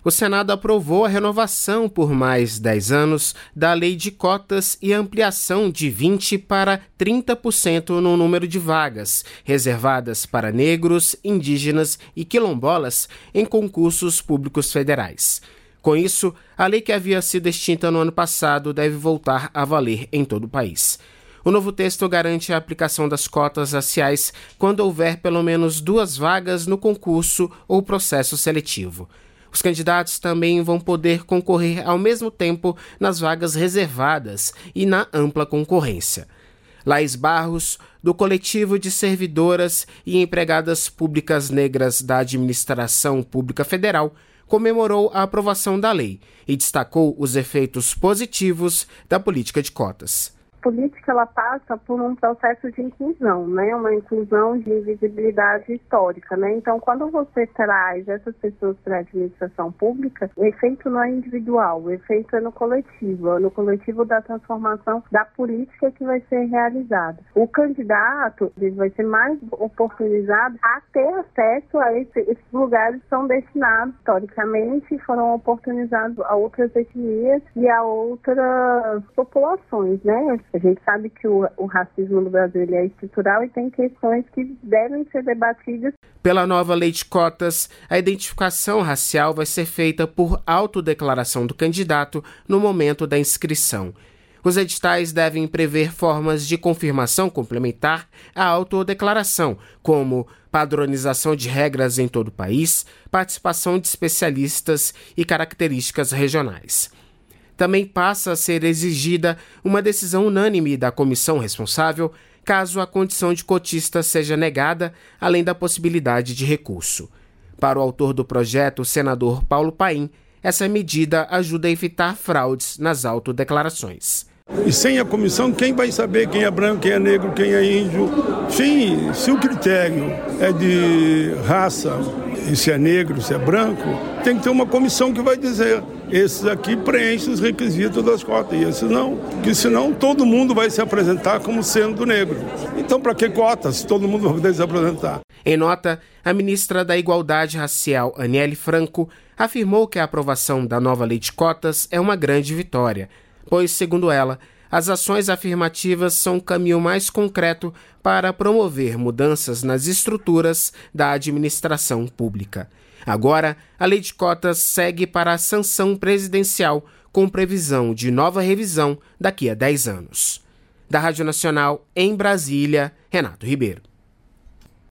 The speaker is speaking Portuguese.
O Senado aprovou a renovação por mais 10 anos da Lei de Cotas e ampliação de 20% para 30% no número de vagas reservadas para negros, indígenas e quilombolas em concursos públicos federais. Com isso, a lei que havia sido extinta no ano passado deve voltar a valer em todo o país. O novo texto garante a aplicação das cotas raciais quando houver pelo menos 2 vagas no concurso ou processo seletivo. Os candidatos também vão poder concorrer ao mesmo tempo nas vagas reservadas e na ampla concorrência. Laís Barros, do Coletivo de Servidoras e Empregadas Públicas Negras da Administração Pública Federal, comemorou a aprovação da lei e destacou os efeitos positivos da política de cotas. A política ela passa por um processo de inclusão, né? Uma inclusão de visibilidade histórica, né? Então, quando você traz essas pessoas para a administração pública, o efeito não é individual, o efeito é no coletivo da transformação da política que vai ser realizada. O candidato ele vai ser mais oportunizado a ter acesso a esses lugares que são destinados, historicamente, foram oportunizados a outras etnias e a outras populações, né? A gente sabe que o racismo no Brasil ele é estrutural e tem questões que devem ser debatidas. Pela nova lei de cotas, a identificação racial vai ser feita por autodeclaração do candidato no momento da inscrição. Os editais devem prever formas de confirmação complementar à autodeclaração, como padronização de regras em todo o país, participação de especialistas e características regionais. Também passa a ser exigida uma decisão unânime da comissão responsável caso a condição de cotista seja negada, além da possibilidade de recurso. Para o autor do projeto, o senador Paulo Paim, essa medida ajuda a evitar fraudes nas autodeclarações. E sem a comissão, quem vai saber quem é branco, quem é negro, quem é índio? Sim, se o critério é de raça, e se é negro, se é branco, tem que ter uma comissão que vai dizer esses aqui preenchem os requisitos das cotas, e esses não, porque senão todo mundo vai se apresentar como sendo negro. Então, para que cotas se todo mundo vai poder se apresentar? Em nota, a ministra da Igualdade Racial, Aniele Franco, afirmou que a aprovação da nova lei de cotas é uma grande vitória, pois, segundo ela, as ações afirmativas são um caminho mais concreto para promover mudanças nas estruturas da administração pública. Agora, a lei de cotas segue para a sanção presidencial, com previsão de nova revisão daqui a 10 anos. Da Rádio Nacional, em Brasília, Renato Ribeiro.